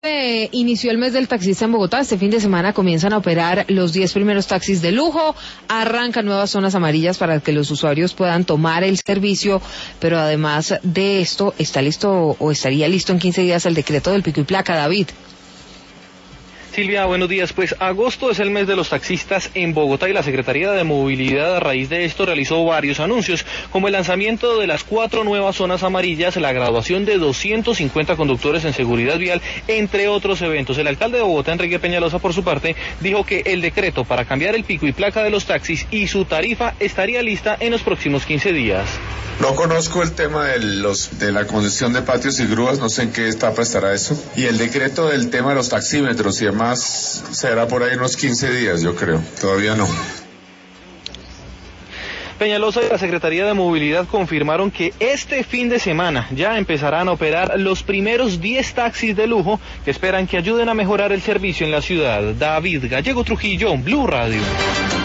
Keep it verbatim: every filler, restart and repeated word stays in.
Eh, inició el mes del taxista en Bogotá. Este fin de semana comienzan a operar los diez primeros taxis de lujo. Arrancan nuevas zonas amarillas para que los usuarios puedan tomar el servicio. Pero además de esto, está listo o estaría listo en quince días el decreto del pico y placa, David. Silvia, buenos días. Pues agosto es el mes de los taxistas en Bogotá y la Secretaría de Movilidad a raíz de esto realizó varios anuncios, como el lanzamiento de las cuatro nuevas zonas amarillas, la graduación de doscientos cincuenta conductores en seguridad vial, entre otros eventos. El alcalde de Bogotá, Enrique Peñalosa, por su parte, dijo que el decreto para cambiar el pico y placa de los taxis y su tarifa estaría lista en los próximos quince días. No conozco el tema de los de la concesión de patios y grúas, no sé en qué etapa estará eso. Y el decreto del tema de los taxímetros y demás será por ahí unos quince días, yo creo. Todavía no. Peñalosa y la Secretaría de Movilidad confirmaron que este fin de semana ya empezarán a operar los primeros diez taxis de lujo que esperan que ayuden a mejorar el servicio en la ciudad. David Gallego Trujillo, Blue Radio.